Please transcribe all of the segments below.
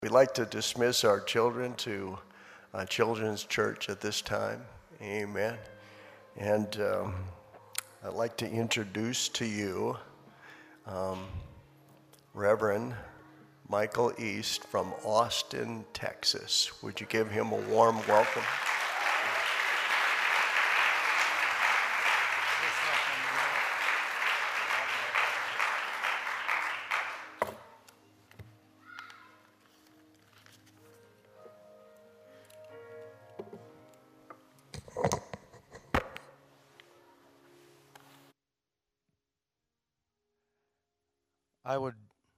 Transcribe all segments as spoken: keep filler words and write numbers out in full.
We'd like to dismiss our children to uh, Children's Church at this time. Amen. And um, I'd like to introduce to you um, Reverend Michael East from Austin, Texas. Would you give him a warm welcome? I would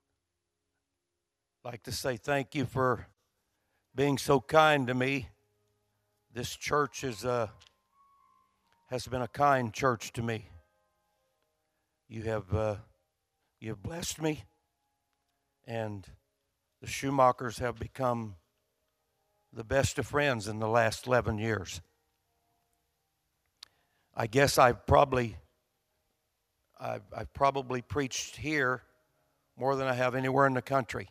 like to say thank you for being so kind to me. This church is a, has been a kind church to me. You have uh, you have blessed me, and the Schumachers have become the best of friends in the last eleven years. I guess I've probably I've, I've probably preached here more than I have anywhere in the country.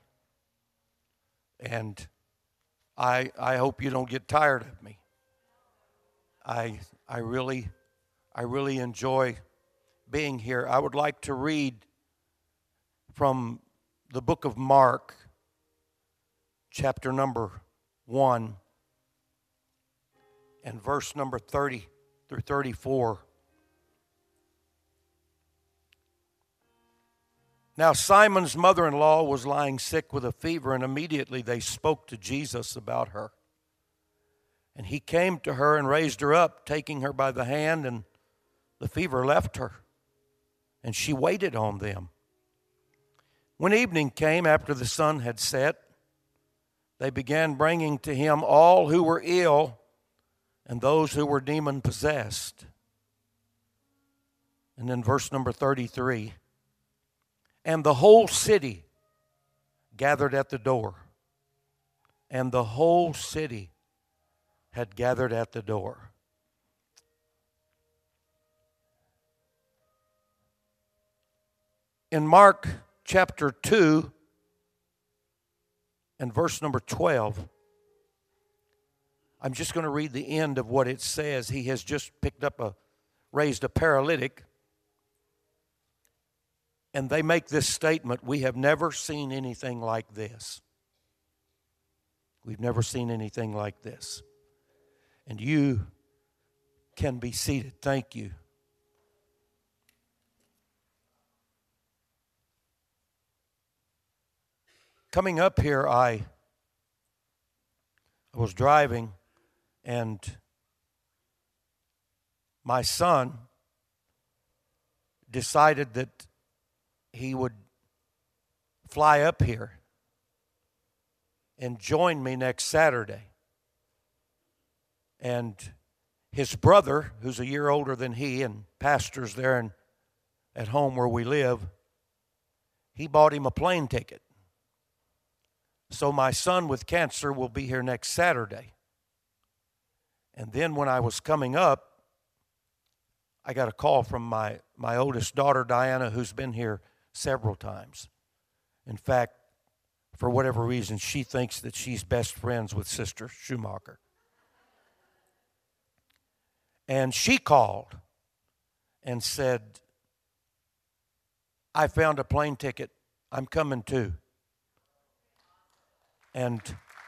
And I I hope you don't get tired of me. I I really I really enjoy being here. I would like to read from the book of Mark, chapter number one, and verse number thirty through thirty-four. Now Simon's mother-in-law was lying sick with a fever, and immediately they spoke to Jesus about her. And he came to her and raised her up, taking her by the hand, and the fever left her, and she waited on them. When evening came, after the sun had set, they began bringing to him all who were ill and those who were demon-possessed. And then verse number thirty-three. And the whole city gathered at the door. And the whole city had gathered at the door. In Mark chapter two and verse number twelve, I'm just going to read the end of what it says. He has just picked up a, raised a paralytic. And they make this statement, we have never seen anything like this. We've never seen anything like this. And you can be seated. Thank you. Coming up here, I, I was driving, and my son decided that he would fly up here and join me next Saturday. And his brother, who's a year older than he and pastors there in, at home where we live, he bought him a plane ticket. So my son with cancer will be here next Saturday. And then when I was coming up, I got a call from my, my oldest daughter, Diana, who's been here several times. In fact, for whatever reason, she thinks that she's best friends with Sister Schumacher. And she called and said, I found a plane ticket. I'm coming too. And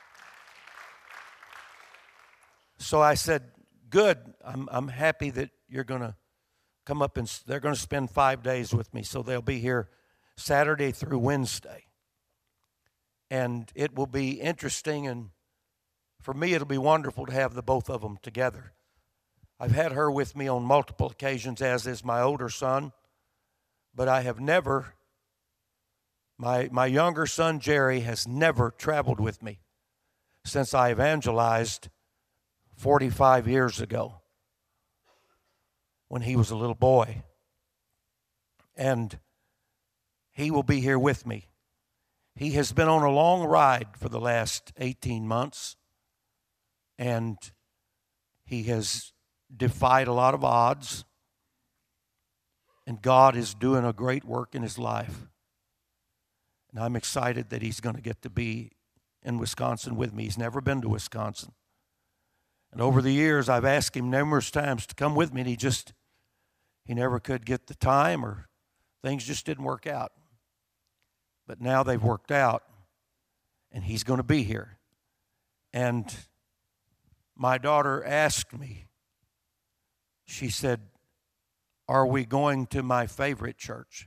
so I said, good. I'm I'm happy that you're going to come up, and they're going to spend five days with me. So they'll be here Saturday through Wednesday. And it will be interesting, and for me it'll be wonderful to have the both of them together. I've had her with me on multiple occasions, as is my older son, but I have never, my, my younger son Jerry has never traveled with me since I evangelized forty-five years ago, when he was a little boy. And he will be here with me. He has been on a long ride for the last eighteen months, and he has defied a lot of odds, and God is doing a great work in his life. And I'm excited that he's going to get to be in Wisconsin with me. He's never been to Wisconsin. And over the years, I've asked him numerous times to come with me, and he just, he never could get the time, or things just didn't work out. But now they've worked out, and he's going to be here. And my daughter asked me, she said, are we going to my favorite church?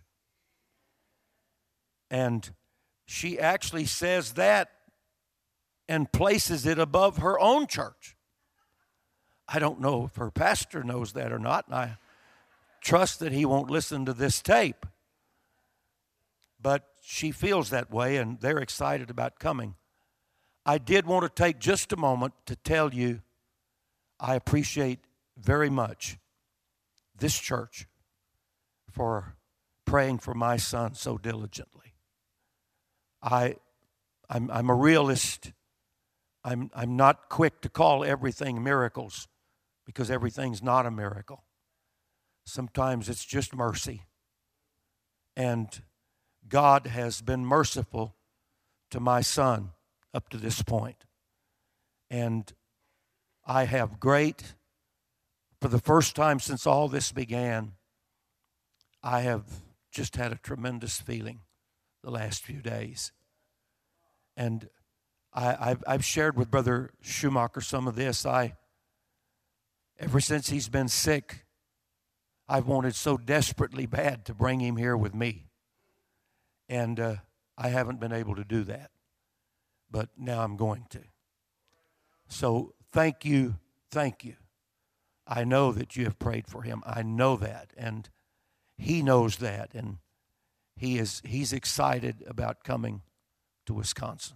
And she actually says that and places it above her own church. I don't know if her pastor knows that or not, and I trust that he won't listen to this tape. But she feels that way, and they're excited about coming. I did want to take just a moment to tell you I appreciate very much this church for praying for my son so diligently. I, I'm, I'm a realist. I'm, I'm not quick to call everything miracles, because everything's not a miracle. Sometimes it's just mercy. And God has been merciful to my son up to this point. And I have great, for the first time since all this began, I have just had a tremendous feeling the last few days. And I, I've, I've shared with Brother Schumacher some of this. I, ever since he's been sick, I've wanted so desperately bad to bring him here with me. And uh, I haven't been able to do that. But now I'm going to. So thank you, thank you. I know that you have prayed for him. I know that. And he knows that. And he is he's excited about coming to Wisconsin.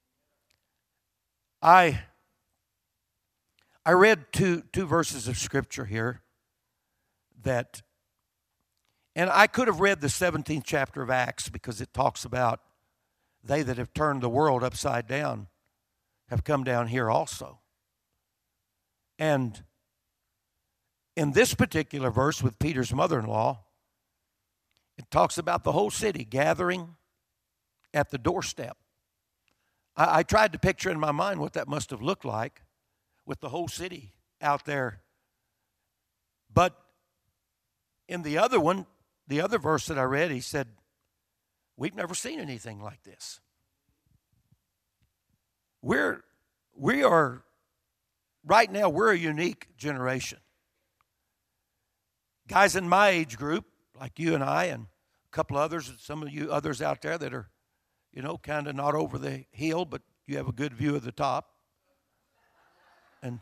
I I read two two verses of scripture here that, and I could have read the seventeenth chapter of Acts, because it talks about they that have turned the world upside down have come down here also. And in this particular verse with Peter's mother-in-law, it talks about the whole city gathering at the doorstep. I, I tried to picture in my mind what that must have looked like with the whole city out there. But in the other one, the other verse that I read, he said, we've never seen anything like this. We're, we are, right now, we're a unique generation. Guys in my age group, like you and I and a couple others, some of you others out there that are, you know, kind of not over the hill, but you have a good view of the top. And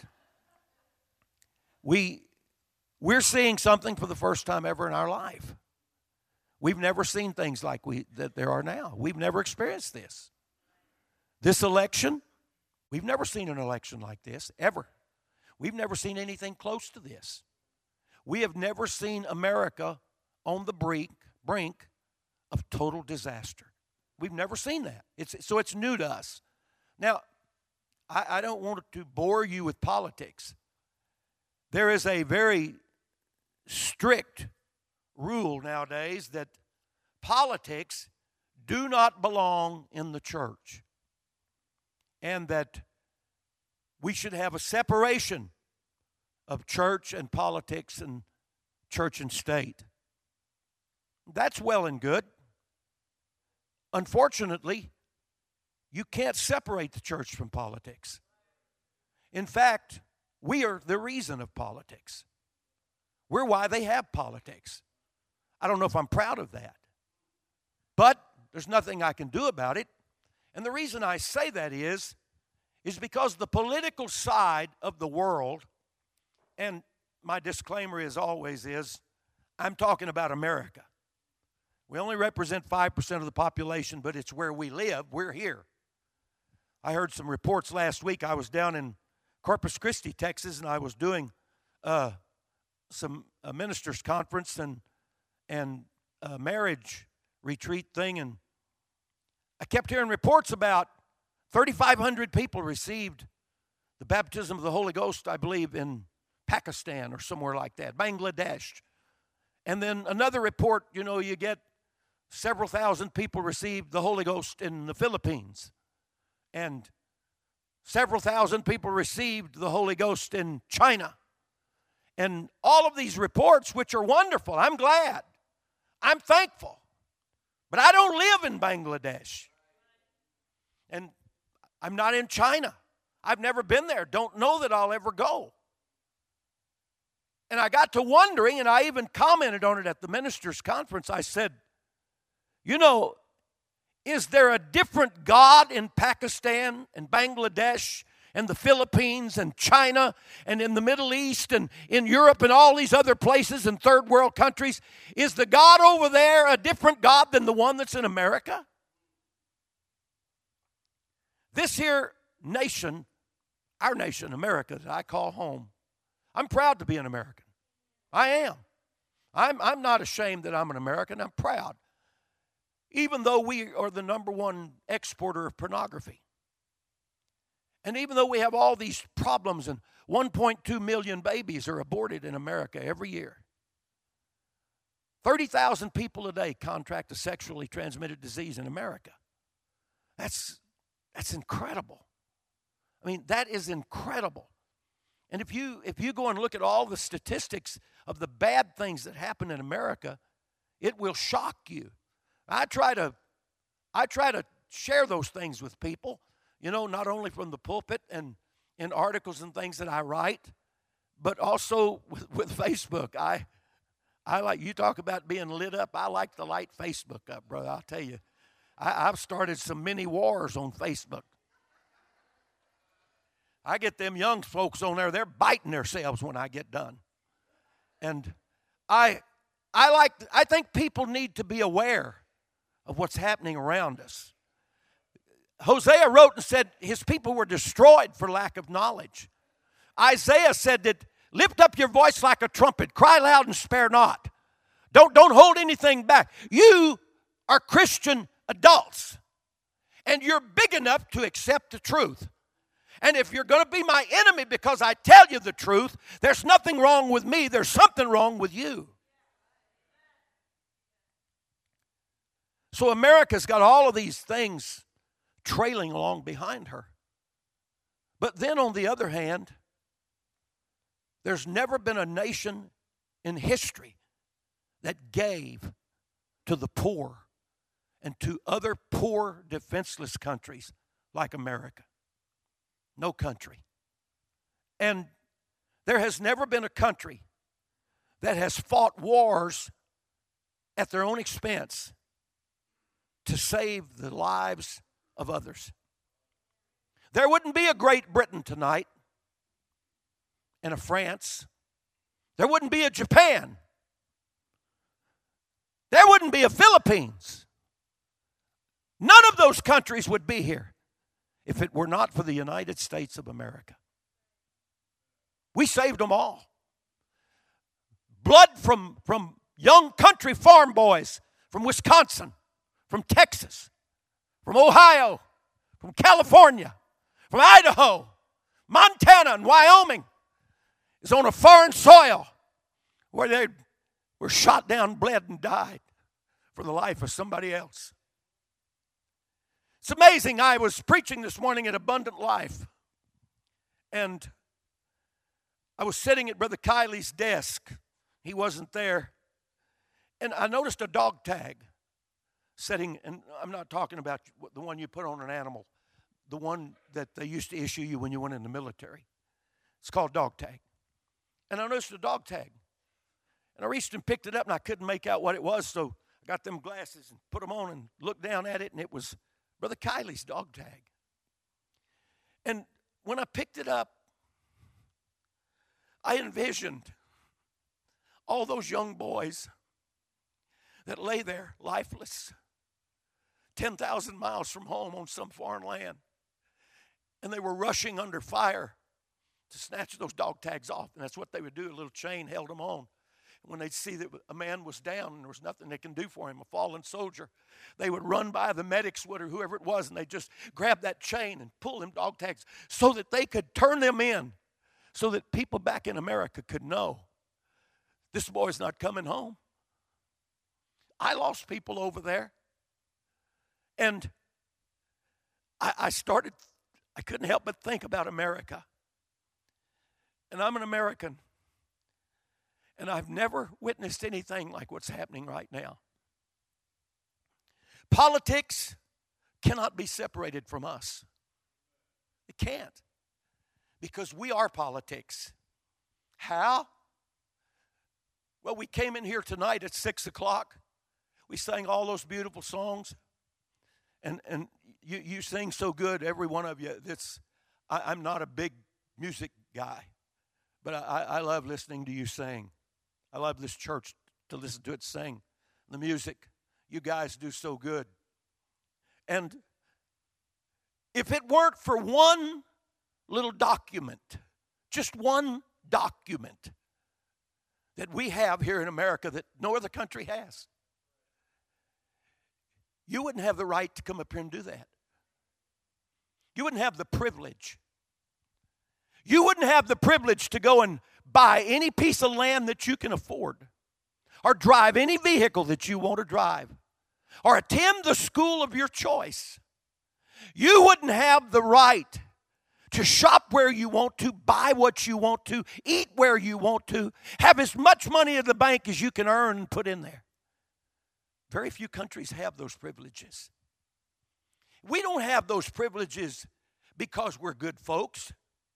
we, we're seeing something for the first time ever in our life. We've never seen things like we that there are now. We've never experienced this. This election, we've never seen an election like this, ever. We've never seen anything close to this. We have never seen America on the brink, brink of total disaster. We've never seen that. It's, so it's new to us. Now, I, I don't want to bore you with politics. There is a very strict rule nowadays that politics do not belong in the church, and that we should have a separation of church and politics and church and state. That's well and good. Unfortunately, you can't separate the church from politics. In fact, we are the reason of politics. We're why they have politics. I don't know if I'm proud of that, but there's nothing I can do about it. And the reason I say that is, is because the political side of the world, and my disclaimer is always is, I'm talking about America. We only represent five percent of the population, but it's where we live. We're here. I heard some reports last week. I was down in Corpus Christi, Texas, and I was doing uh, some a ministers' conference and and a marriage retreat thing, and I kept hearing reports about thirty-five hundred people received the baptism of the Holy Ghost, I believe, in Pakistan or somewhere like that, Bangladesh. And then another report, you know, you get several thousand people received the Holy Ghost in the Philippines. And Several thousand people received the Holy Ghost in China. And all of these reports, which are wonderful, I'm glad. I'm thankful. But I don't live in Bangladesh. And I'm not in China. I've never been there. Don't know that I'll ever go. And I got to wondering, and I even commented on it at the ministers' conference. I said, you know, is there a different God in Pakistan and Bangladesh and the Philippines and China and in the Middle East and in Europe and all these other places and third world countries? Is the God over there a different God than the one that's in America? This here nation, our nation, America, that I call home, I'm proud to be an American. I am. I'm, I'm not ashamed that I'm an American. I'm proud. Even though we are the number one exporter of pornography. And even though we have all these problems and one point two million babies are aborted in America every year. thirty thousand people a day contract a sexually transmitted disease in America. That's, that's incredible. I mean, that is incredible. And if you if you go and look at all the statistics of the bad things that happen in America, it will shock you. I try to I try to share those things with people, you know, not only from the pulpit and in articles and things that I write, but also with, with Facebook. I I like, you talk about being lit up. I like to light Facebook up, brother. I'll tell you. I, I've started some mini wars on Facebook. I get them young folks on there, they're biting themselves when I get done. And I I like I think people need to be aware of what's happening around us. Hosea wrote and said his people were destroyed for lack of knowledge. Isaiah said that lift up your voice like a trumpet, cry loud and spare not. Don't, don't hold anything back. You are Christian adults, and you're big enough to accept the truth. And if you're going to be my enemy because I tell you the truth, there's nothing wrong with me. There's something wrong with you. So America's got all of these things trailing along behind her. But then on the other hand, there's never been a nation in history that gave to the poor and to other poor, defenseless countries like America. No country. And there has never been a country that has fought wars at their own expense to save the lives of others. There wouldn't be a Great Britain tonight and a France. There wouldn't be a Japan. There wouldn't be a Philippines. None of those countries would be here if it were not for the United States of America. We saved them all. Blood from, from young country farm boys from Wisconsin, from Texas, from Ohio, from California, from Idaho, Montana, and Wyoming is on a foreign soil where they were shot down, bled, and died for the life of somebody else. It's amazing. I was preaching this morning at Abundant Life, and I was sitting at Brother Kiley's desk. He wasn't there. And I noticed a dog tag sitting, and I'm not talking about the one you put on an animal, the one that they used to issue you when you went in the military. It's called dog tag. And I noticed a dog tag. And I reached and picked it up, and I couldn't make out what it was, so I got them glasses and put them on and looked down at it, and it was Brother Kiley's dog tag. And when I picked it up, I envisioned all those young boys that lay there lifeless, ten thousand miles from home on some foreign land. And they were rushing under fire to snatch those dog tags off. And that's what they would do. A little chain held them on. When they'd see that a man was down and there was nothing they can do for him, a fallen soldier, they would run by the medics would or whoever it was, and they'd just grab that chain and pull them dog tags so that they could turn them in, so that people back in America could know this boy's not coming home. I lost people over there. And I, I started I couldn't help but think about America. And I'm an American. And I've never witnessed anything like what's happening right now. Politics cannot be separated from us. It can't. Because we are politics. How? Well, we came in here tonight at six o'clock. We sang all those beautiful songs. And and you, you sing so good, every one of you. That's, I, I'm not a big music guy. But I, I love listening to you sing. I love this church to listen to it sing. The music, you guys do so good. And if it weren't for one little document, just one document that we have here in America that no other country has, you wouldn't have the right to come up here and do that. You wouldn't have the privilege. You wouldn't have the privilege to go and buy any piece of land that you can afford, or drive any vehicle that you want to drive, or attend the school of your choice. You wouldn't have the right to shop where you want to, buy what you want to, eat where you want to, have as much money in the bank as you can earn and put in there. Very few countries have those privileges. We don't have those privileges because we're good folks.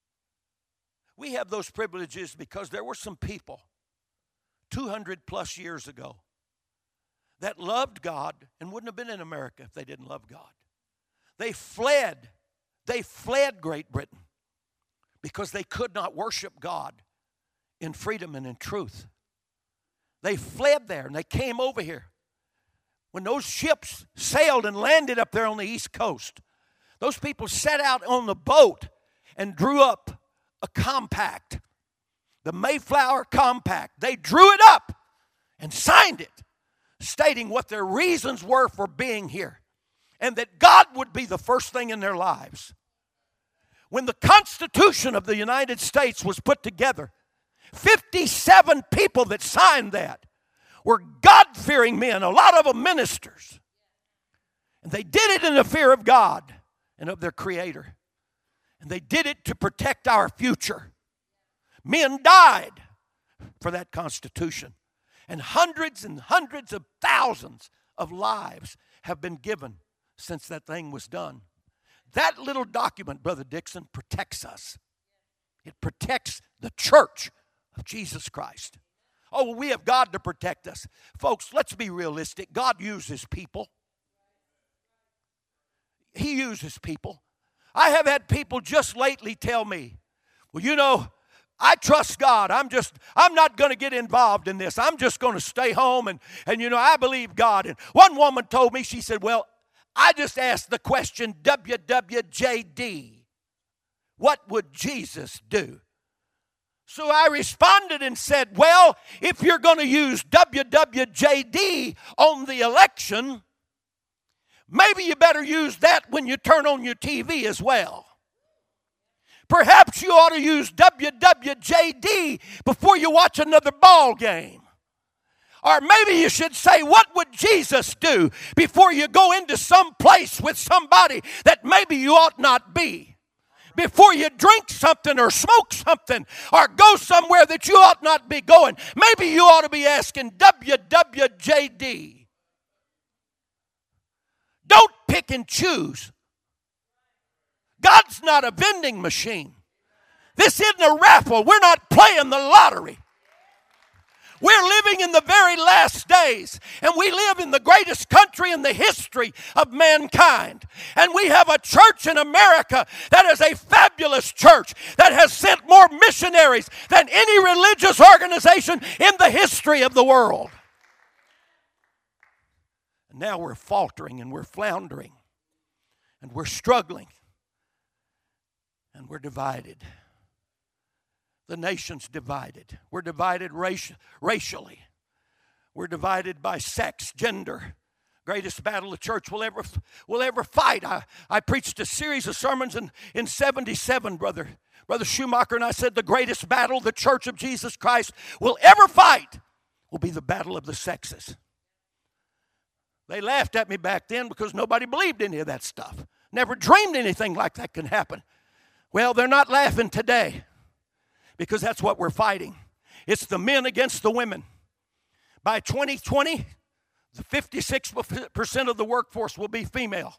We have those privileges because there were some people two hundred plus years ago that loved God and wouldn't have been in America if they didn't love God. They fled. They fled Great Britain because they could not worship God in freedom and in truth. They fled there and they came over here. When those ships sailed and landed up there on the East Coast, those people set out on the boat and drew up a compact, the Mayflower Compact. They drew it up and signed it, stating what their reasons were for being here, and that God would be the first thing in their lives. When the Constitution of the United States was put together, fifty-seven people that signed that were God-fearing men, a lot of them ministers. And they did it in the fear of God and of their Creator. And they did it to protect our future. Men died for that Constitution. And hundreds and hundreds of thousands of lives have been given since that thing was done. That little document, Brother Dixon, protects us. It protects the church of Jesus Christ. Oh, well, we have God to protect us. Folks, let's be realistic. God uses people. He uses people. I have had people just lately tell me, well, you know, I trust God. I'm just, I'm not going to get involved in this. I'm just going to stay home and, and, you know, I believe God. And one woman told me, she said, well, I just asked the question, W W J D, what would Jesus do? So I responded and said, well, if you're going to use W W J D on the election, maybe you better use that when you turn on your T V as well. Perhaps you ought to use W W J D before you watch another ball game. Or maybe you should say, what would Jesus do before you go into some place with somebody that maybe you ought not be? Before you drink something or smoke something or go somewhere that you ought not be going, maybe you ought to be asking W W J D. Don't pick and choose. God's not a vending machine. This isn't a raffle. We're not playing the lottery. We're living in the very last days, and we live in the greatest country in the history of mankind. And we have a church in America that is a fabulous church that has sent more missionaries than any religious organization in the history of the world. And now we're faltering and we're floundering and we're struggling and we're divided. The nation's divided. We're divided raci- racially. We're divided by sex, gender. Greatest battle the church will ever will ever fight. I, I preached a series of sermons in, in seventy-seven, brother. Brother Schumacher, and I said the greatest battle the church of Jesus Christ will ever fight will be the battle of the sexes. They laughed at me back then because nobody believed any of that stuff. Never dreamed anything like that can happen. Well, they're not laughing today because that's what we're fighting. It's the men against the women. By twenty twenty, the fifty-six percent of the workforce will be female.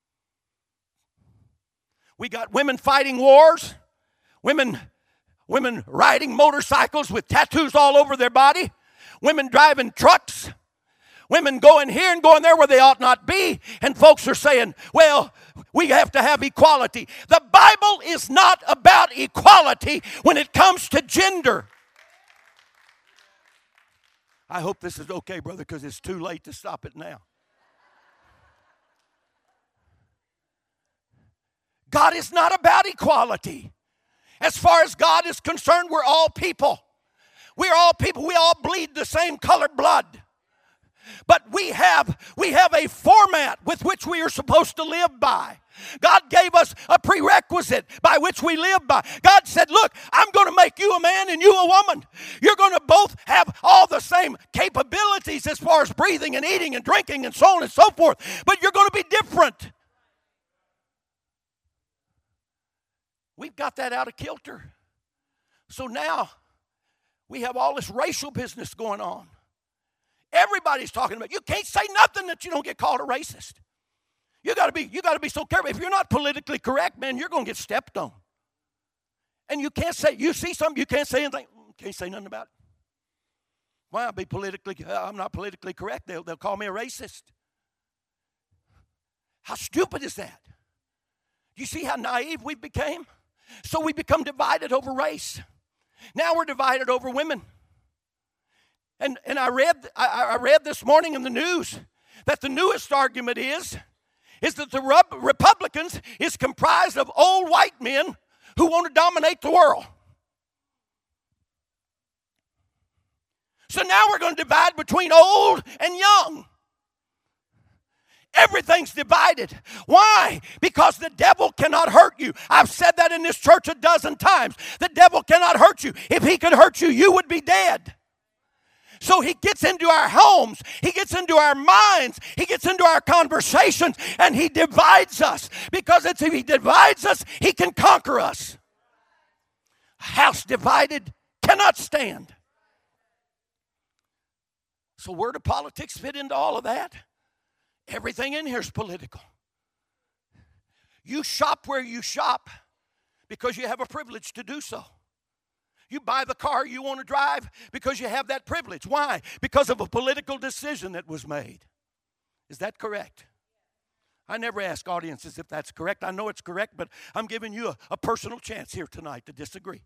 We got women fighting wars, women, women riding motorcycles with tattoos all over their body, women driving trucks, women going here and going there where they ought not be, and folks are saying, well, we have to have equality. The Bible is not about equality when it comes to gender. I hope this is okay, brother, because it's too late to stop it now. God is not about equality. As far as God is concerned, we're all people. We're all people. We all bleed the same colored blood. But we have, we have a format with which we are supposed to live by. God gave us a prerequisite by which we live by. God said, look, I'm going to make you a man and you a woman. You're going to both have all the same capabilities as far as breathing and eating and drinking and so on and so forth. But you're going to be different. We've got that out of kilter. So now we have all this racial business going on. Everybody's talking about, you can't say nothing that you don't get called a racist. You got to be, you got to be so careful. If you're not politically correct, man, you're going to get stepped on. And you can't say, you see something, you can't say anything. Can't say nothing about it. Why? I'll be politically, uh, I'm not politically correct. They'll, they'll call me a racist. How stupid is that? You see how naive we became? So we become divided over race. Now we're divided over women. And, and I read I, I read this morning in the news that the newest argument is, is that the Republicans is comprised of old white men who want to dominate the world. So now we're going to divide between old and young. Everything's divided. Why? Because the devil cannot hurt you. I've said that in this church a dozen times. The devil cannot hurt you. If he could hurt you, you would be dead. So he gets into our homes, he gets into our minds, he gets into our conversations, and he divides us. Because it's, if he divides us, he can conquer us. A house divided cannot stand. So where do politics fit into all of that? Everything in here is political. You shop where you shop because you have a privilege to do so. You buy the car you want to drive because you have that privilege. Why? Because of a political decision that was made. Is that correct? I never ask audiences if that's correct. I know it's correct, but I'm giving you a, a personal chance here tonight to disagree.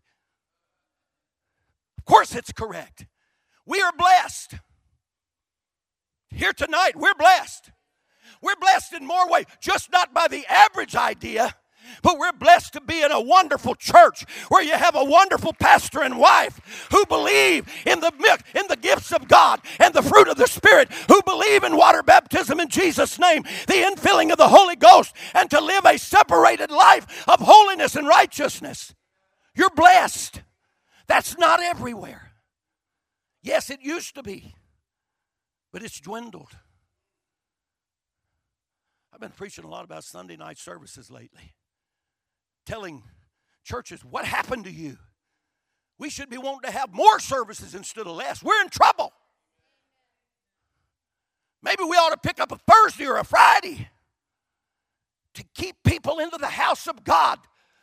Of course it's correct. We are blessed. Here tonight, we're blessed. We're blessed in more ways, just not by the average idea, but we're blessed to be in a wonderful church where you have a wonderful pastor and wife who believe in the in the gifts of God and the fruit of the Spirit, who believe in water baptism in Jesus' name, the infilling of the Holy Ghost, and to live a separated life of holiness and righteousness. You're blessed. That's not everywhere. Yes, it used to be, but it's dwindled. I've been preaching a lot about Sunday night services lately, telling churches, what happened to you? We should be wanting to have more services instead of less. We're in trouble. Maybe we ought to pick up a Thursday or a Friday to keep people into the house of God.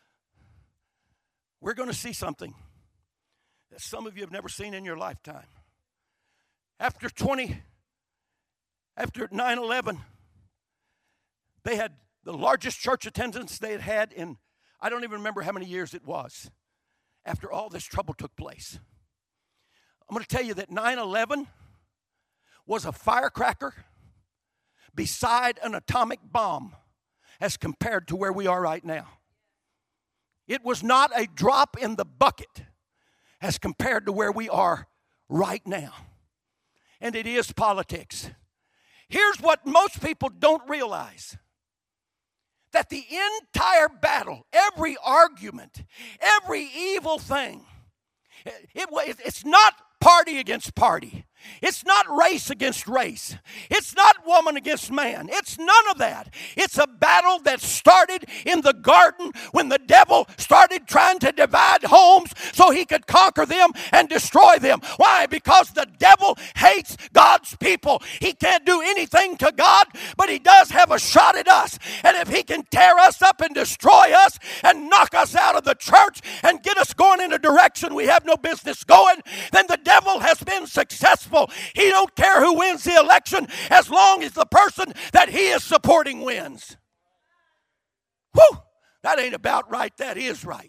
We're going to see something that some of you have never seen in your lifetime. After twenty, after nine eleven, they had the largest church attendance they had had in, I don't even remember how many years it was, after all this trouble took place. I'm going to tell you that nine eleven was a firecracker beside an atomic bomb as compared to where we are right now. It was not a drop in the bucket as compared to where we are right now. And it is politics. Here's what most people don't realize. That the entire battle, every argument, every evil thing, it, it, it's not party against party. It's not race against race. It's not woman against man. It's none of that. It's a battle that started in the garden when the devil started trying to divide homes so he could conquer them and destroy them. Why? Because the devil hates God's people. He can't do anything to God, but he does have a shot at us. And if he can tear us up and destroy us and knock us out of the church and get us going in a direction we have no business going, then the devil has been successful. He don't care who wins the election as long as the person that he is supporting wins. Whew! That ain't about right. That is right.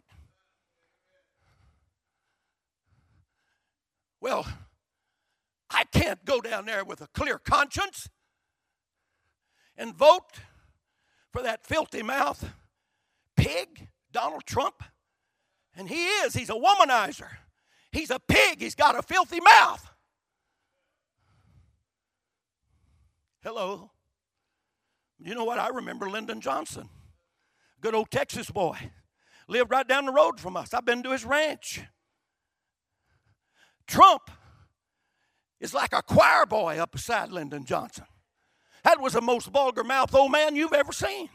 Well, I can't go down there with a clear conscience and vote for that filthy mouth pig, Donald Trump. And he is. He's a womanizer. He's a pig. He's got a filthy mouth. Hello. You know what? I remember Lyndon Johnson. Good old Texas boy. Lived right down the road from us. I've been to his ranch. Trump is like a choir boy up beside Lyndon Johnson. That was the most vulgar mouthed old man you've ever seen.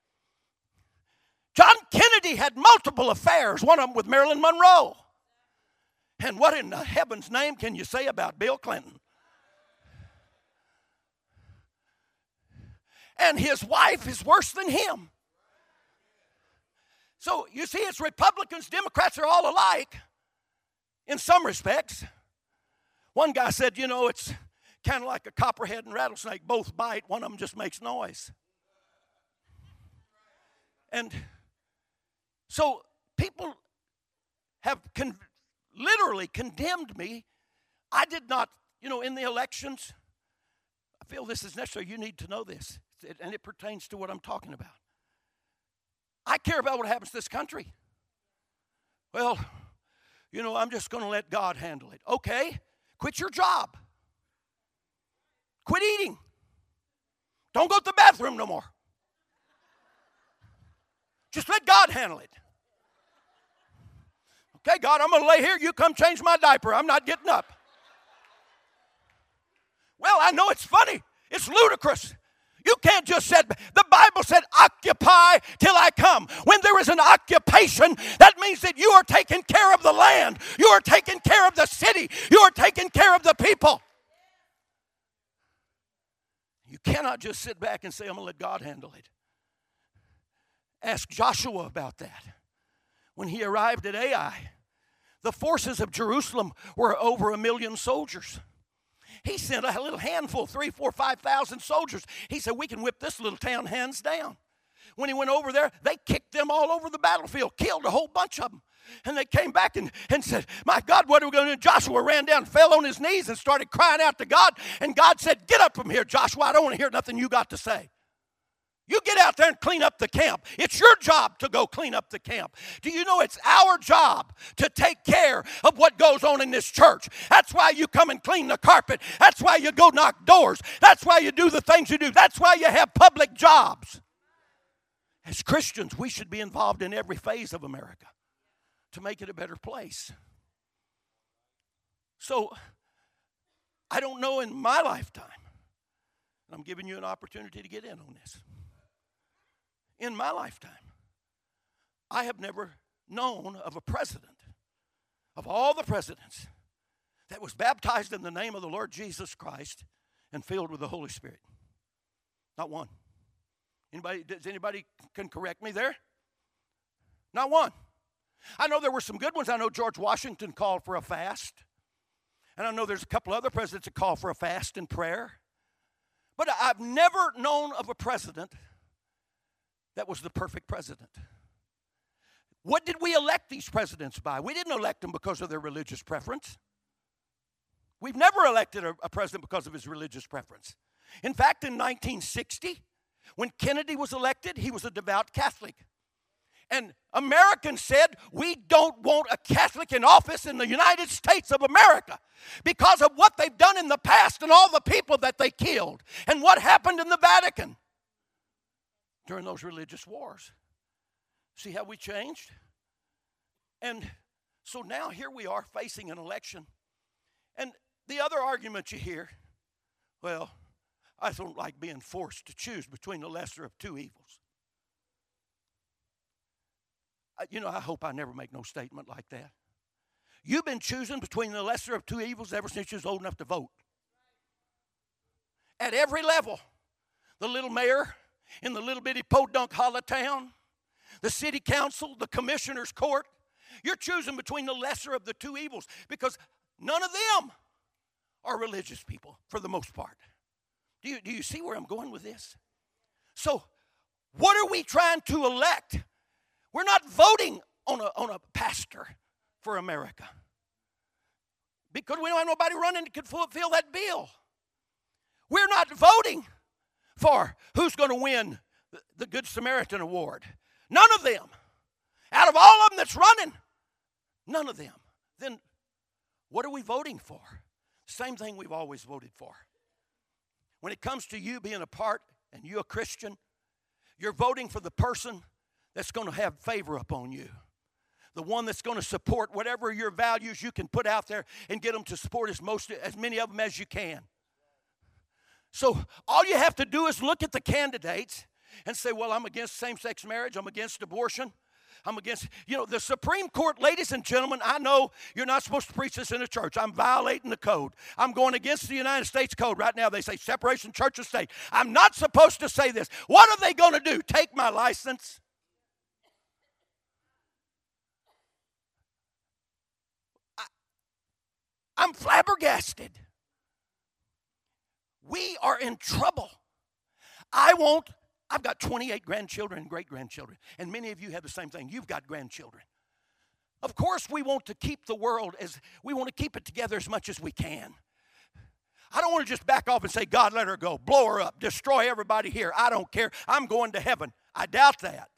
John Kennedy had multiple affairs, one of them with Marilyn Monroe. And what in the heaven's name can you say about Bill Clinton? And his wife is worse than him. So you see, it's Republicans, Democrats are all alike in some respects. One guy said, you know, it's kind of like a copperhead and rattlesnake. Both bite, one of them just makes noise. And so people have con- literally condemned me. I did not, you know, in the elections, I feel this is necessary. You need to know this. And it pertains to what I'm talking about. I care about what happens to this country. Well, you know, I'm just going to let God handle it. Okay, quit your job. Quit eating. Don't go to the bathroom no more. Just let God handle it. Okay, God, I'm going to lay here. You come change my diaper. I'm not getting up. Well, I know it's funny. It's ludicrous. You can't just say, the Bible said, occupy till I come. When there is an occupation, that means that you are taking care of the land. You are taking care of the city. You are taking care of the people. You cannot just sit back and say, I'm going to let God handle it. Ask Joshua about that. When he arrived at Ai, the forces of Jerusalem were over a million soldiers. He sent a little handful, three, four, five thousand soldiers. He said, we can whip this little town hands down. When he went over there, they kicked them all over the battlefield, killed a whole bunch of them. And they came back and, and said, my God, what are we going to do? Joshua ran down, fell on his knees, and started crying out to God. And God said, get up from here, Joshua. I don't want to hear nothing you got to say. You get out there and clean up the camp. It's your job to go clean up the camp. Do you know it's our job to take care of what goes on in this church? That's why you come and clean the carpet. That's why you go knock doors. That's why you do the things you do. That's why you have public jobs. As Christians, we should be involved in every phase of America to make it a better place. So, I don't know in my lifetime, and I'm giving you an opportunity to get in on this. In my lifetime, I have never known of a president, of all the presidents, that was baptized in the name of the Lord Jesus Christ and filled with the Holy Spirit. Not one. Anybody, does anybody can correct me there? Not one. I know there were some good ones. I know George Washington called for a fast. And I know there's a couple other presidents that call for a fast and prayer. But I've never known of a president that was the perfect president. What did we elect these presidents by? We didn't elect them because of their religious preference. We've never elected a, a president because of his religious preference. In fact, in nineteen sixty, when Kennedy was elected, he was a devout Catholic. And Americans said, we don't want a Catholic in office in the United States of America because of what they've done in the past and all the people that they killed and what happened in the Vatican during those religious wars. See how we changed? And so now here we are facing an election. And the other argument you hear, well, I don't like being forced to choose between the lesser of two evils. You know, I hope I never make no statement like that. You've been choosing between the lesser of two evils ever since you was old enough to vote. At every level. The little mayor in the little bitty podunk hollow town, the city council, the commissioner's court. You're choosing between the lesser of the two evils because none of them are religious people for the most part. Do you, do you see where I'm going with this? So, what are we trying to elect? We're not voting on a, on a pastor for America because we don't have nobody running that can fulfill that bill. We're not voting for who's going to win the Good Samaritan Award. None of them. Out of all of them that's running, none of them. Then what are we voting for? Same thing we've always voted for. When it comes to you being a part and you a Christian, you're voting for the person that's going to have favor upon you. The one that's going to support whatever your values you can put out there and get them to support as most as many of them as you can. So all you have to do is look at the candidates and say, well, I'm against same-sex marriage. I'm against abortion. I'm against, you know, the Supreme Court, ladies and gentlemen, I know you're not supposed to preach this in a church. I'm violating the code. I'm going against the United States Code. Right now they say separation church and state. I'm not supposed to say this. What are they going to do? Take my license? I, I'm flabbergasted. We are in trouble. I won't. I've got twenty-eight grandchildren and great-grandchildren, and many of you have the same thing. You've got grandchildren. Of course, we want to keep the world as, we want to keep it together as much as we can. I don't want to just back off and say, God, let her go, blow her up, destroy everybody here. I don't care. I'm going to heaven. I doubt that.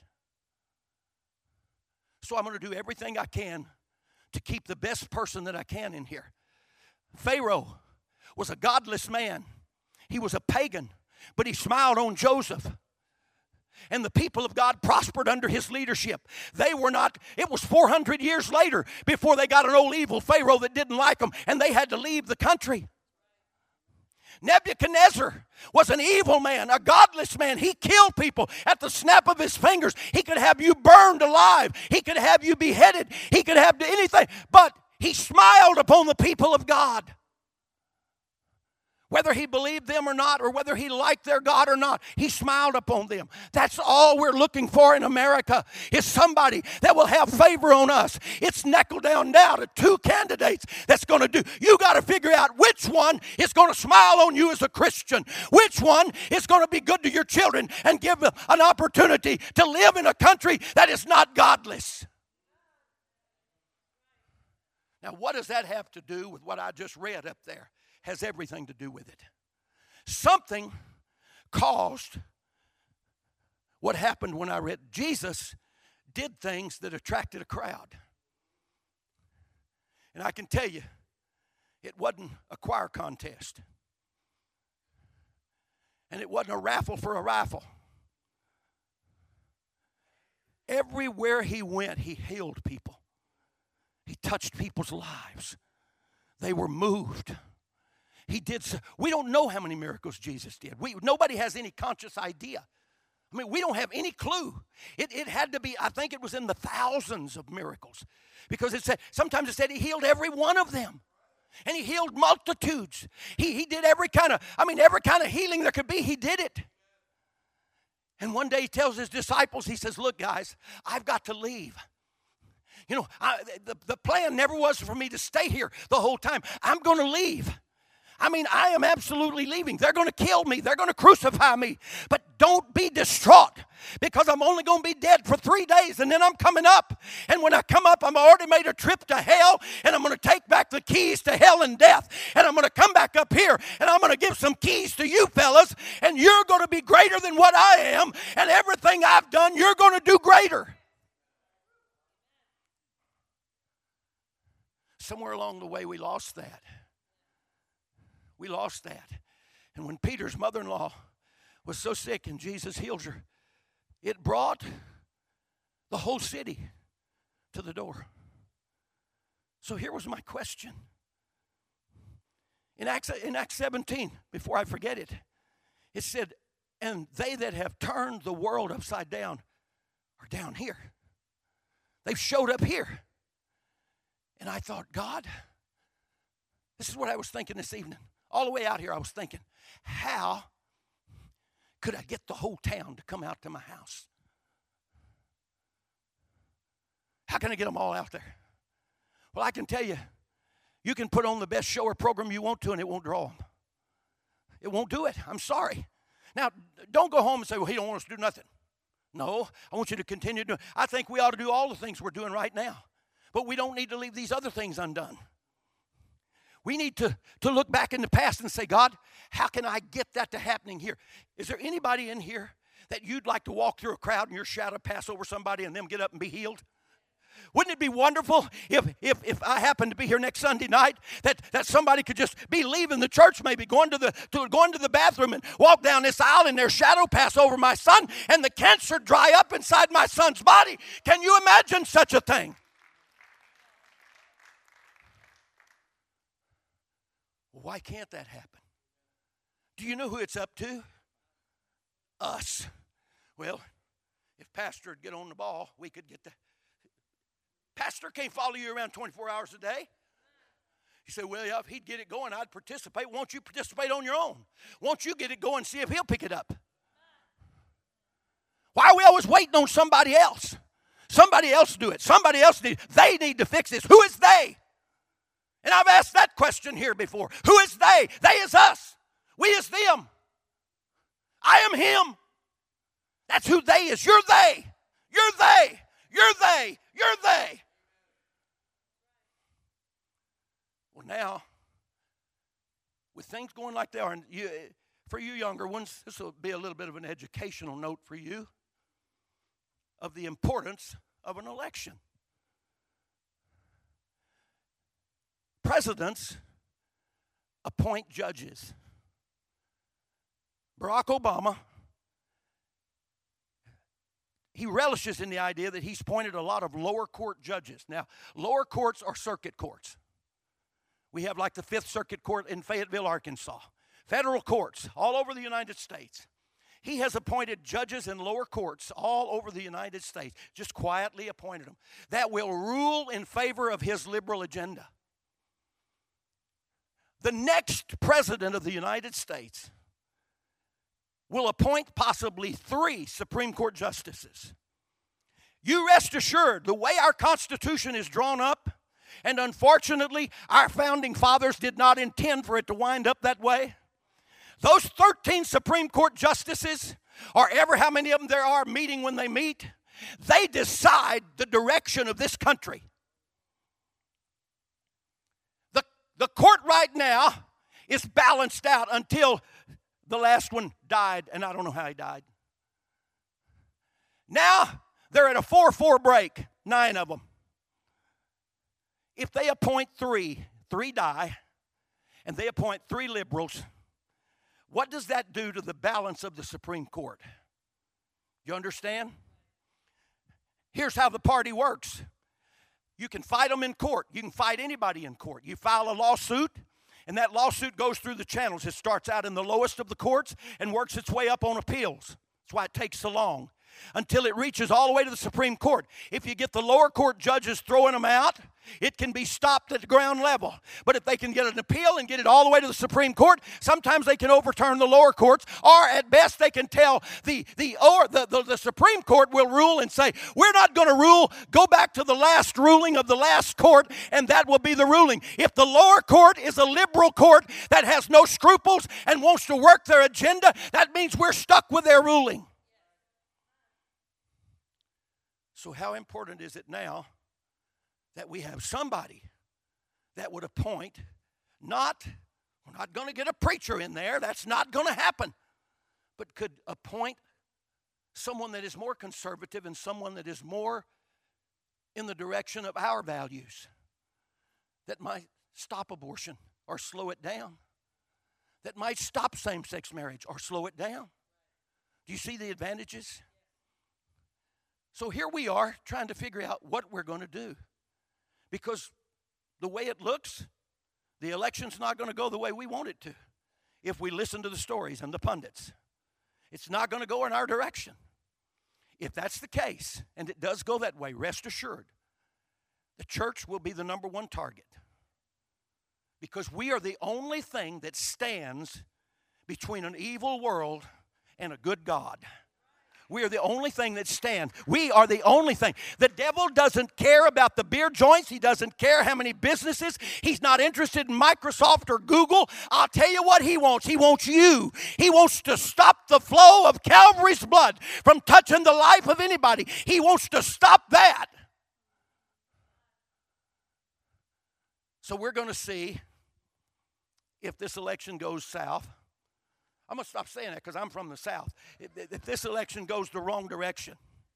So I'm going to do everything I can to keep the best person that I can in here. Pharaoh was a godless man. He was a pagan, but he smiled on Joseph. And the people of God prospered under his leadership. They were not, it was four hundred years later before they got an old evil Pharaoh that didn't like them, and they had to leave the country. Nebuchadnezzar was an evil man, a godless man. He killed people at the snap of his fingers. He could have you burned alive. He could have you beheaded. He could have anything. But he smiled upon the people of God. Whether he believed them or not, or whether he liked their God or not, he smiled upon them. That's all we're looking for in America, is somebody that will have favor on us. It's knuckled down now to two candidates that's going to do. You got to figure out which one is going to smile on you as a Christian, which one is going to be good to your children and give them an opportunity to live in a country that is not godless. Now, what does that have to do with what I just read up there? Has everything to do with it. Something caused what happened when I read. Jesus did things that attracted a crowd. And I can tell you, it wasn't a choir contest. And it wasn't a raffle for a rifle. Everywhere he went, he healed people. He touched people's lives. They were moved. He did so. We don't know how many miracles Jesus did. We, nobody has any conscious idea. I mean, we don't have any clue. It, it had to be, I think it was in the thousands of miracles. Because it said, sometimes it said he healed every one of them. And he healed multitudes. He, he did every kind of, I mean, every kind of healing there could be, he did it. And one day he tells his disciples, he says, look, guys, I've got to leave. You know, I, the, the plan never was for me to stay here the whole time. I'm going to leave. I mean, I am absolutely leaving. They're going to kill me. They're going to crucify me. But don't be distraught, because I'm only going to be dead for three days, and then I'm coming up. And when I come up, I've already made a trip to hell, and I'm going to take back the keys to hell and death. And I'm going to come back up here, and I'm going to give some keys to you fellas, and you're going to be greater than what I am, and everything I've done, you're going to do greater. Somewhere along the way, we lost that. We lost that. And when Peter's mother-in-law was so sick and Jesus healed her, it brought the whole city to the door. So here was my question. In Acts, in Acts seventeen, before I forget it, it said, and they that have turned the world upside down are down here. They've showed up here. And I thought, God, this is what I was thinking this evening. All the way out here, I was thinking, how could I get the whole town to come out to my house? How can I get them all out there? Well, I can tell you, you can put on the best show or program you want to, and it won't draw them. It won't do it. I'm sorry. Now, don't go home and say, well, he don't want us to do nothing. No, I want you to continue doing. I think we ought to do all the things we're doing right now. But we don't need to leave these other things undone. We need to, to look back in the past and say, God, how can I get that to happening here? Is there anybody in here that you'd like to walk through a crowd and your shadow pass over somebody and them get up and be healed? Wouldn't it be wonderful if, if, if I happened to be here next Sunday night, that, that somebody could just be leaving the church, maybe going to the to going to the bathroom and walk down this aisle and their shadow pass over my son and the cancer dry up inside my son's body? Can you imagine such a thing? Why can't that happen? Do you know who it's up to? Us. Well, if Pastor would get on the ball, we could get the... Pastor can't follow you around twenty-four hours a day. You say, well, yeah, if he'd get it going, I'd participate. Won't you participate on your own? Won't you get it going and see if he'll pick it up? Why are we always waiting on somebody else? Somebody else do it. Somebody else need. They need to fix this. Who is they? And I've asked that question here before. Who is they? They is us. We is them. I am him. That's who they is. You're they. You're they. You're they. You're they. Well, now, with things going like they are, and you, for you younger ones, this will be a little bit of an educational note for you of the importance of an election. Presidents appoint judges. Barack Obama, he relishes in the idea that he's appointed a lot of lower court judges. Now, lower courts are circuit courts. We have like the Fifth Circuit Court in Fayetteville, Arkansas. Federal courts all over the United States. He has appointed judges in lower courts all over the United States, just quietly appointed them, that will rule in favor of his liberal agenda. The next president of the United States will appoint possibly three Supreme Court justices. You rest assured, the way our Constitution is drawn up, and unfortunately, our founding fathers did not intend for it to wind up that way. Those thirteen Supreme Court justices, or ever how many of them there are meeting when they meet, they decide the direction of this country. The, the court right now is balanced out until the last one died, and I don't know how he died. Now, they're at a four four break, nine of them. If they appoint three, three die, and they appoint three liberals, what does that do to the balance of the Supreme Court? You understand? Here's how the party works. You can fight them in court. You can fight anybody in court. You file a lawsuit, and that lawsuit goes through the channels. It starts out in the lowest of the courts and works its way up on appeals. That's why it takes so long, until it reaches all the way to the Supreme Court. If you get the lower court judges throwing them out, it can be stopped at the ground level. But if they can get an appeal and get it all the way to the Supreme Court, sometimes they can overturn the lower courts, or at best they can tell the, the, or the, the, the Supreme Court will rule and say, we're not going to rule, go back to the last ruling of the last court, and that will be the ruling. If the lower court is a liberal court that has no scruples and wants to work their agenda, that means we're stuck with their ruling. So how important is it now that we have somebody that would appoint, not, we're not going to get a preacher in there, that's not going to happen, but could appoint someone that is more conservative and someone that is more in the direction of our values, that might stop abortion or slow it down, that might stop same-sex marriage or slow it down. Do you see the advantages? So here we are trying to figure out what we're going to do. Because the way it looks, The election's not going to go the way we want it to if we listen to the stories and the pundits. It's not going to go in our direction. If that's the case, and it does go that way, rest assured, the church will be the number one target. Because we are the only thing that stands between an evil world and a good God. We are the only thing that stands. We are the only thing. The devil doesn't care about the beer joints. He doesn't care how many businesses. He's not interested in Microsoft or Google. I'll tell you what he wants. He wants you. He wants to stop the flow of Calvary's blood from touching the life of anybody. He wants to stop that. So we're going to see if this election goes south. I'm going to stop saying that because I'm from the South. If, if this election goes the wrong direction,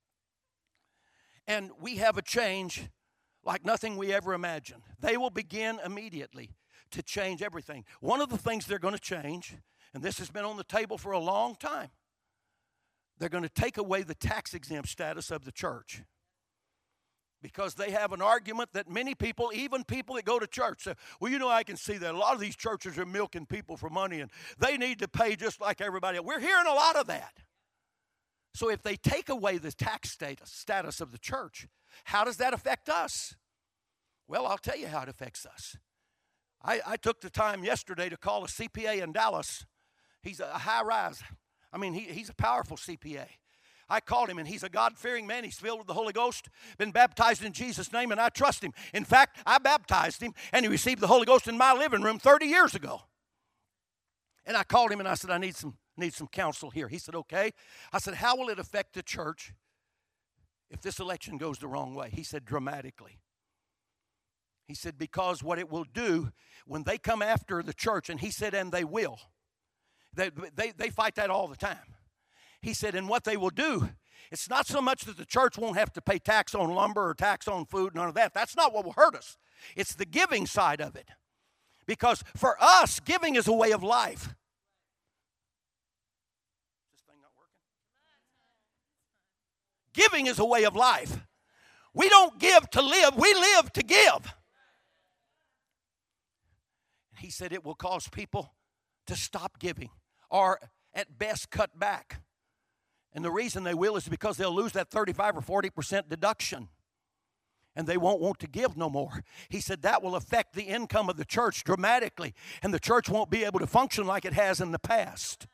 and we have a change like nothing we ever imagined, they will begin immediately to change everything. One of the things they're going to change, and this has been on the table for a long time, they're going to take away the tax-exempt status of the church. Because they have an argument that many people, even people that go to church, say, well, you know, I can see that. A lot of these churches are milking people for money, and they need to pay just like everybody else. We're hearing a lot of that. So if they take away the tax status, status of the church, how does that affect us? Well, I'll tell you how it affects us. I, I took the time yesterday to call a C P A in Dallas. He's a high-rise. I mean, he, he's a powerful C P A. I called him, and he's a God-fearing man. He's filled with the Holy Ghost, been baptized in Jesus' name, and I trust him. In fact, I baptized him, and he received the Holy Ghost in my living room thirty years ago. And I called him, and I said, I need some, need some counsel here. He said, okay. I said, how will it affect the church if this election goes the wrong way? He said, dramatically. He said, because what it will do when they come after the church, and he said, and they will. They, they, they fight that all the time. He said, and what they will do, it's not so much that the church won't have to pay tax on lumber or tax on food, none of that. That's not what will hurt us. It's the giving side of it. Because for us, giving is a way of life. Is this thing not working? Giving is a way of life. We don't give to live, we live to give. He said it will cause people to stop giving or at best cut back. And the reason they will is because they'll lose that thirty-five or forty percent deduction. And they won't want to give no more. He said that will affect the income of the church dramatically. And the church won't be able to function like it has in the past.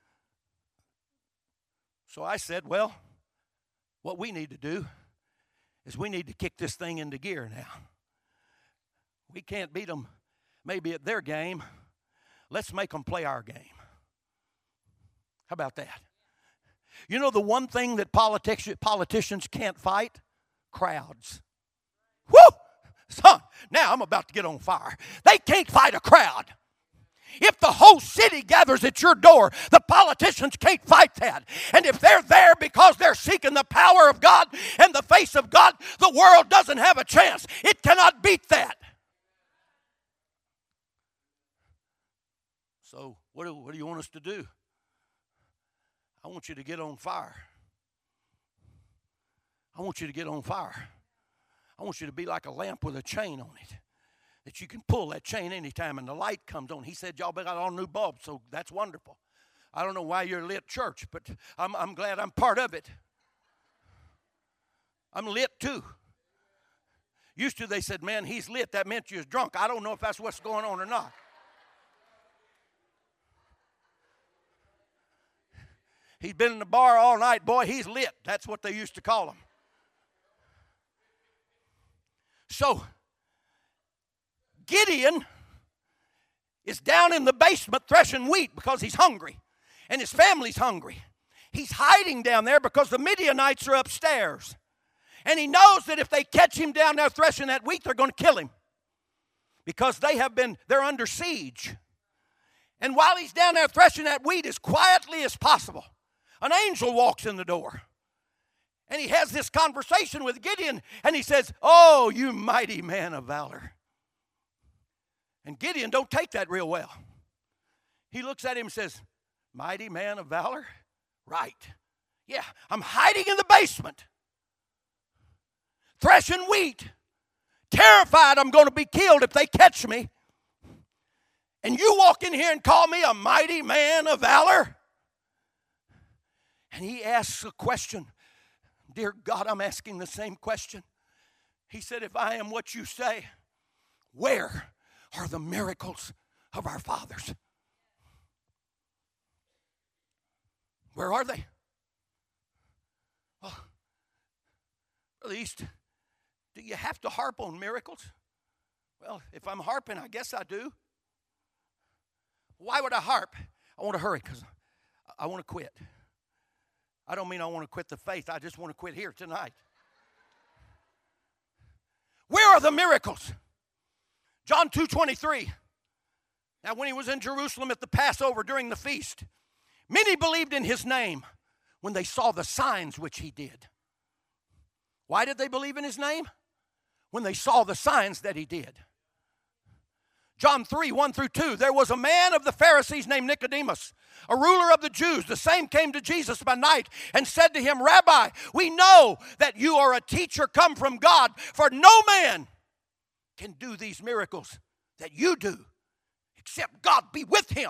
So I said, well, what we need to do is we need to kick this thing into gear now. We can't beat them maybe at their game. Let's make them play our game. How about that? You know the one thing that politics, politicians can't fight? Crowds. Woo! Son, now I'm about to get on fire. They can't fight a crowd. If the whole city gathers at your door, the politicians can't fight that. And if they're there because they're seeking the power of God and the face of God, the world doesn't have a chance. It cannot beat that. So what do, what do you want us to do? I want you to get on fire. I want you to get on fire. I want you to be like a lamp with a chain on it, that you can pull that chain anytime and the light comes on. He said, y'all got all new bulbs, so that's wonderful. I don't know why you're a lit church, but I'm, I'm glad I'm part of it. I'm lit too. Used to they said, man, he's lit. That meant you was drunk. I don't know if that's what's going on or not. He's been in the bar all night. Boy, he's lit. That's what they used to call him. So, Gideon is down in the basement threshing wheat because he's hungry. And his family's hungry. He's hiding down there because the Midianites are upstairs. And he knows that if they catch him down there threshing that wheat, they're going to kill him. Because they have been, they're under siege. And while he's down there threshing that wheat as quietly as possible, an angel walks in the door. And he has this conversation with Gideon. And he says, oh, you mighty man of valor. And Gideon don't take that real well. He looks at him and says, mighty man of valor? Right. Yeah, I'm hiding in the basement. Threshing wheat. Terrified I'm going to be killed if they catch me. And you walk in here and call me a mighty man of valor? And he asks a question. Dear God, I'm asking the same question. He said, if I am what you say, where are the miracles of our fathers? Where are they? Well, Brother East, do you have to harp on miracles? Well, if I'm harping, I guess I do. Why would I harp? I want to hurry because I want to quit. I don't mean I want to quit the faith. I just want to quit here tonight. Where are the miracles? John two twenty-three. Now, when he was in Jerusalem at the Passover during the feast, many believed in his name when they saw the signs which he did. Why did they believe in his name? When they saw the signs that he did. John three, one through two, there was a man of the Pharisees named Nicodemus, a ruler of the Jews. The same came to Jesus by night and said to him, Rabbi, we know that you are a teacher come from God, for no man can do these miracles that you do, except God be with him.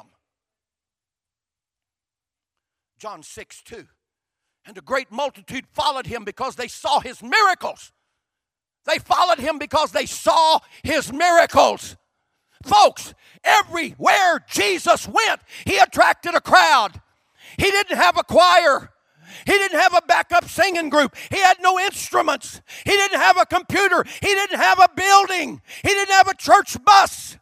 John six, two. And a great multitude followed him because they saw his miracles. They followed him because they saw his miracles. Folks, everywhere Jesus went, he attracted a crowd. He didn't have a choir. He didn't have a backup singing group. He had no instruments. He didn't have a computer. He didn't have a building. He didn't have a church bus.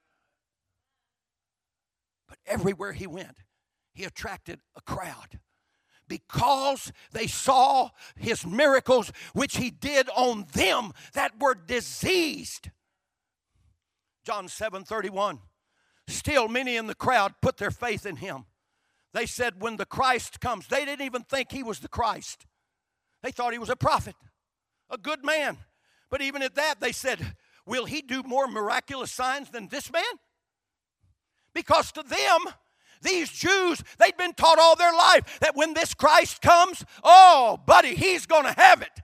But everywhere he went, he attracted a crowd because they saw his miracles, which he did on them that were diseased. John seven thirty-one. Still many in the crowd put their faith in him. They said when the Christ comes, they didn't even think he was the Christ. They thought he was a prophet, a good man. But even at that, they said, will he do more miraculous signs than this man? Because to them, these Jews, they'd been taught all their life that when this Christ comes, oh, buddy, he's going to have it.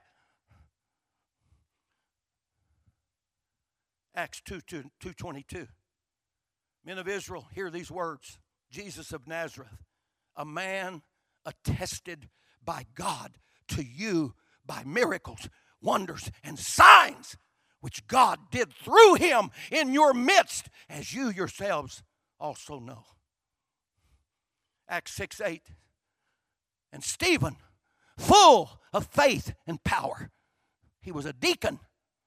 Acts two twenty-two. Men of Israel, hear these words. Jesus of Nazareth, a man attested by God to you by miracles, wonders, and signs, which God did through him in your midst, as you yourselves also know. Acts six eight. And Stephen, full of faith and power, he was a deacon,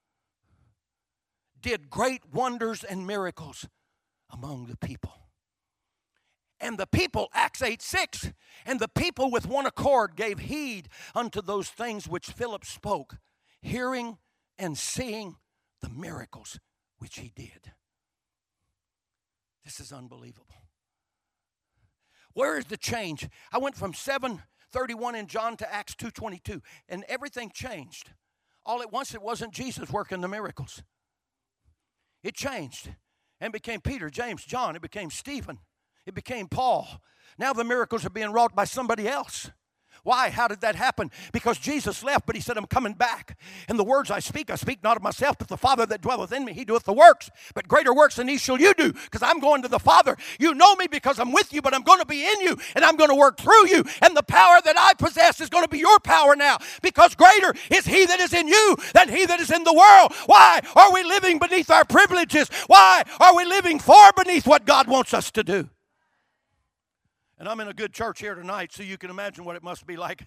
did great wonders and miracles among the people. And the people, Acts eight six, and the people with one accord gave heed unto those things which Philip spoke, hearing and seeing the miracles which he did. This is unbelievable. Where is the change? I went from seven thirty-one in John to Acts two twenty-two, and everything changed. All at once, it wasn't Jesus working the miracles. It changed and became Peter, James, John. It became Stephen. It became Paul. Now the miracles are being wrought by somebody else. Why? How did that happen? Because Jesus left, but he said, I'm coming back. And the words I speak, I speak not of myself, but the Father that dwelleth in me, he doeth the works. But greater works than these shall you do, because I'm going to the Father. You know me because I'm with you, but I'm going to be in you, and I'm going to work through you. And the power that I possess is going to be your power now, because greater is he that is in you than he that is in the world. Why are we living beneath our privileges? Why are we living far beneath what God wants us to do? And I'm in a good church here tonight, so you can imagine what it must be like.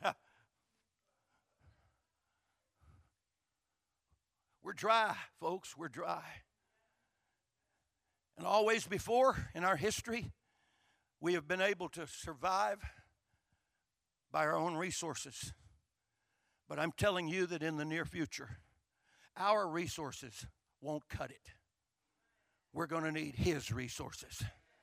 We're dry, folks. We're dry. And always before in our history, we have been able to survive by our own resources. But I'm telling you that in the near future, our resources won't cut it. We're going to need his resources.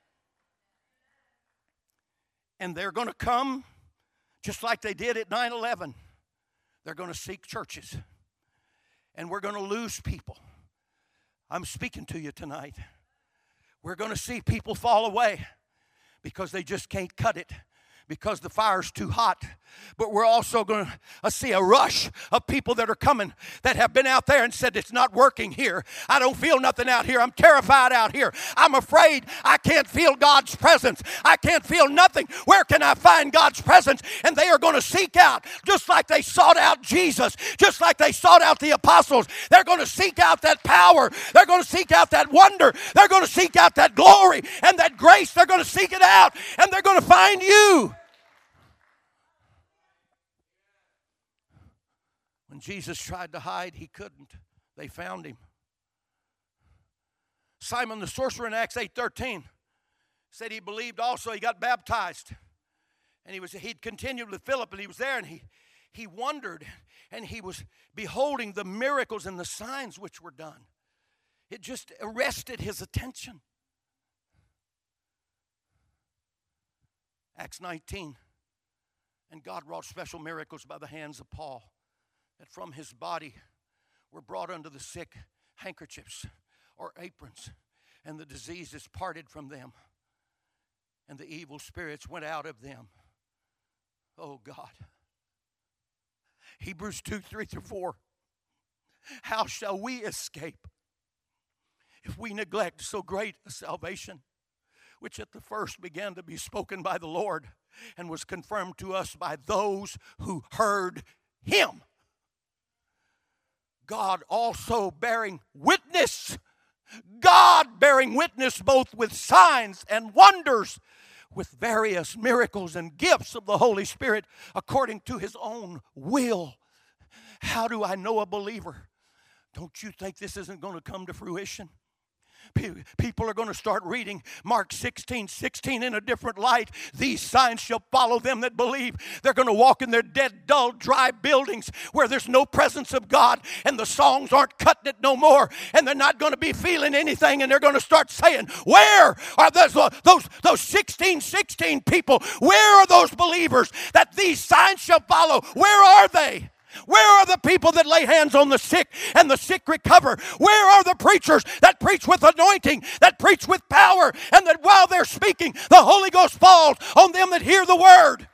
And they're going to come just like they did at nine eleven. They're going to seek churches. And we're going to lose people. I'm speaking to you tonight. We're going to see people fall away because they just can't cut it. because the fire's too hot. But we're also going to see a rush of people that are coming that have been out there and said, it's not working here. I don't feel nothing out here. I'm terrified out here. I'm afraid. I can't feel God's presence. I can't feel nothing. Where can I find God's presence? And they are going to seek out, just like they sought out Jesus, just like they sought out the apostles. They're going to seek out that power. They're going to seek out that wonder. They're going to seek out that glory and that grace. They're going to seek it out, and they're going to find you. When Jesus tried to hide, he couldn't. They found him. Simon the sorcerer in Acts eight thirteen said he believed also. He got baptized. And he was, he'd continued with Philip, and he was there, and he, he wondered, and he was beholding the miracles and the signs which were done. It just arrested his attention. Acts nineteen. And God wrought special miracles by the hands of Paul, that from his body were brought unto the sick handkerchiefs or aprons, and the diseases parted from them, and the evil spirits went out of them. Oh God. Hebrews two, three through four. How shall we escape if we neglect so great a salvation, which at the first began to be spoken by the Lord, and was confirmed to us by those who heard him? God also bearing witness, God bearing witness both with signs and wonders, with various miracles and gifts of the Holy Spirit according to his own will. How do I know a believer? Don't you think this isn't going to come to fruition? People are going to start reading Mark sixteen, sixteen in a different light. These signs shall follow them that believe. They're going to walk in their dead, dull, dry buildings where there's no presence of God, and the songs aren't cutting it no more, and they're not going to be feeling anything, and they're going to start saying, where are those, those, those sixteen, sixteen people? Where are those believers that these signs shall follow? Where are they? Where are the people that lay hands on the sick and the sick recover? Where are the preachers that preach with anointing, that preach with power, and that while they're speaking, the Holy Ghost falls on them that hear the word?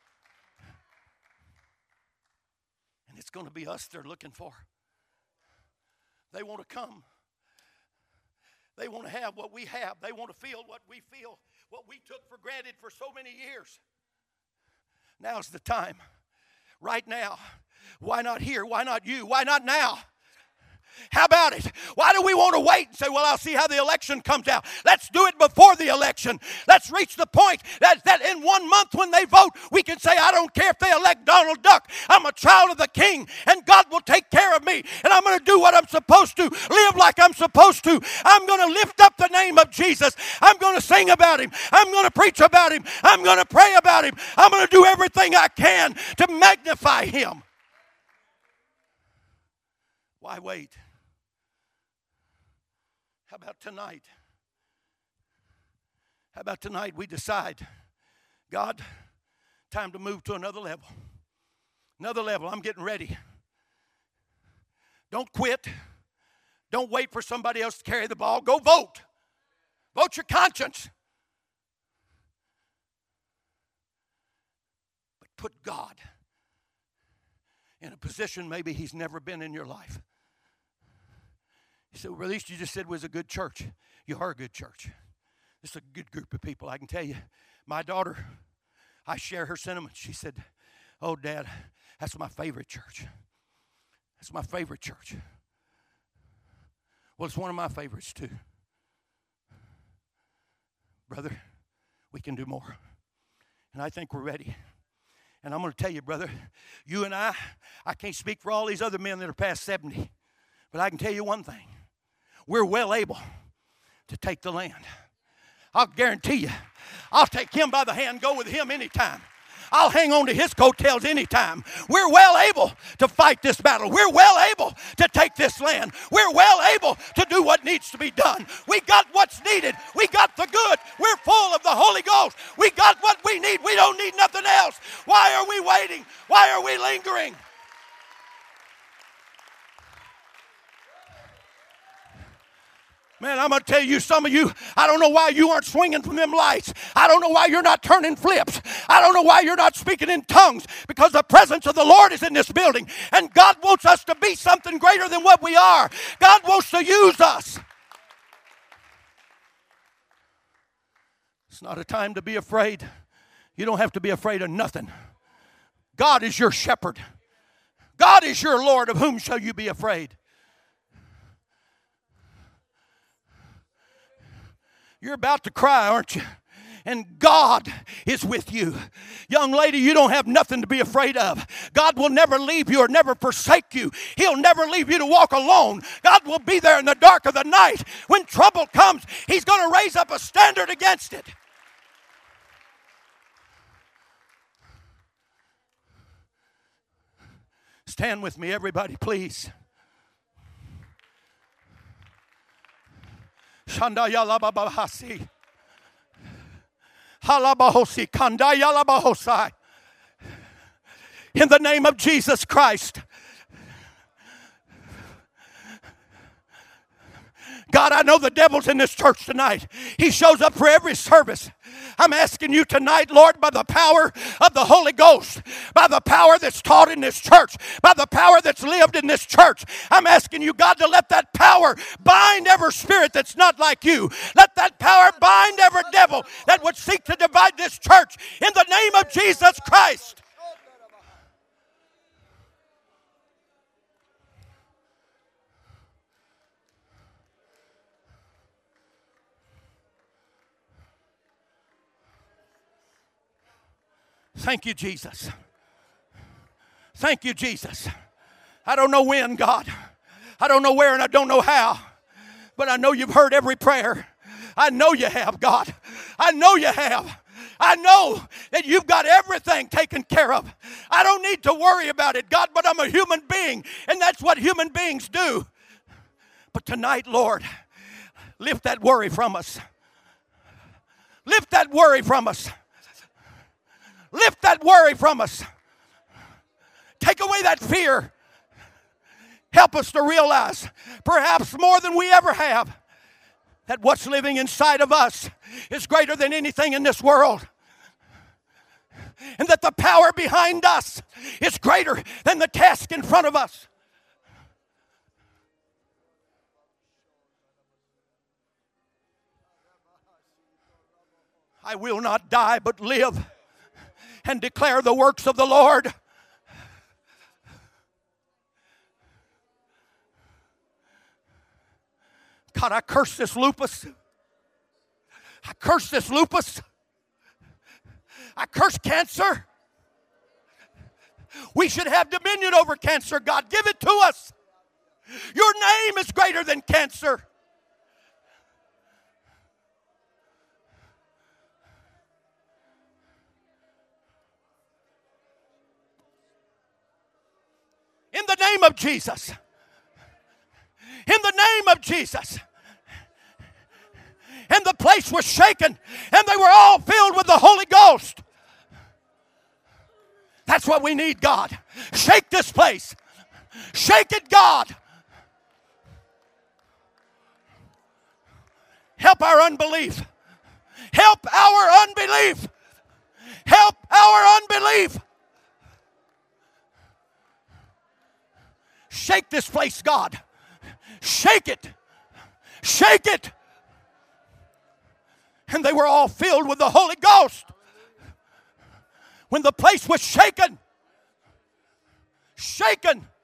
And it's going to be us they're looking for. They want to come. They want to have what we have. They want to feel what we feel, what we took for granted for so many years. Now's the time. Right now. Why not here? Why not you? Why not now? How about it? Why do we want to wait and say, well, I'll see how the election comes out? Let's do it before the election. Let's reach the point that, that in one month when they vote, we can say, I don't care if they elect Donald Duck. I'm a child of the King, and God will take care of me, and I'm going to do what I'm supposed to, live like I'm supposed to. I'm going to lift up the name of Jesus. I'm going to sing about him. I'm going to preach about him. I'm going to pray about him. I'm going to do everything I can to magnify him. Why wait? How about tonight? How about tonight we decide, God, time to move to another level. Another level. I'm getting ready. Don't quit. Don't wait for somebody else to carry the ball. Go vote. Vote your conscience. But put God in a position maybe he's never been in your life. You said, well, at least you just said it was a good church. You are a good church. It's a good group of people. I can tell you, my daughter, I share her sentiments. She said, oh, Dad, that's my favorite church. That's my favorite church. Well, it's one of my favorites too. Brother, we can do more. And I think we're ready. And I'm going to tell you, brother, you and I, I can't speak for all these other men that are past seventy, but I can tell you one thing. We're well able to take the land. I'll guarantee you, I'll take him by the hand, go with him anytime. I'll hang on to his coattails anytime. We're well able to fight this battle. We're well able to take this land. We're well able to do what needs to be done. We got what's needed. We got the good. We're full of the Holy Ghost. We got what we need. We don't need nothing else. Why are we waiting? Why are we lingering? Man, I'm going to tell you, some of you, I don't know why you aren't swinging from them lights. I don't know why you're not turning flips. I don't know why you're not speaking in tongues, because the presence of the Lord is in this building. And God wants us to be something greater than what we are. God wants to use us. It's not a time to be afraid. You don't have to be afraid of nothing. God is your shepherd. God is your Lord. Of whom shall you be afraid? You're about to cry, aren't you? And God is with you. Young lady, you don't have nothing to be afraid of. God will never leave you or never forsake you. He'll never leave you to walk alone. God will be there in the dark of the night. When trouble comes, He's going to raise up a standard against it. Stand with me, everybody, please. Shandayalababahasi. Halabahosi kandayalabahosai. In the name of Jesus Christ. God, I know the devil's in this church tonight. He shows up for every service. I'm asking you tonight, Lord, by the power of the Holy Ghost, by the power that's taught in this church, by the power that's lived in this church, I'm asking you, God, to let that power bind every spirit that's not like you. Let that power bind every devil that would seek to divide this church in the name of Jesus Christ. Thank you, Jesus. Thank you, Jesus. I don't know when, God. I don't know where, and I don't know how. But I know you've heard every prayer. I know you have, God. I know you have. I know that you've got everything taken care of. I don't need to worry about it, God, but I'm a human being, and that's what human beings do. But tonight, Lord, lift that worry from us. Lift that worry from us. Lift that worry from us. Take away that fear. Help us to realize, perhaps more than we ever have, that what's living inside of us is greater than anything in this world. And that the power behind us is greater than the task in front of us. I will not die but live and declare the works of the Lord. God, I curse this lupus. I curse this lupus. I curse cancer. We should have dominion over cancer, God. Give it to us. Your name is greater than cancer. In the name of Jesus. In the name of Jesus. And the place was shaken, and they were all filled with the Holy Ghost. That's what we need, God. Shake this place. Shake it, God. Help our unbelief. Help our unbelief. Help our unbelief. Shake this place, God. Shake it. Shake it. And they were all filled with the Holy Ghost. When the place was shaken, shaken,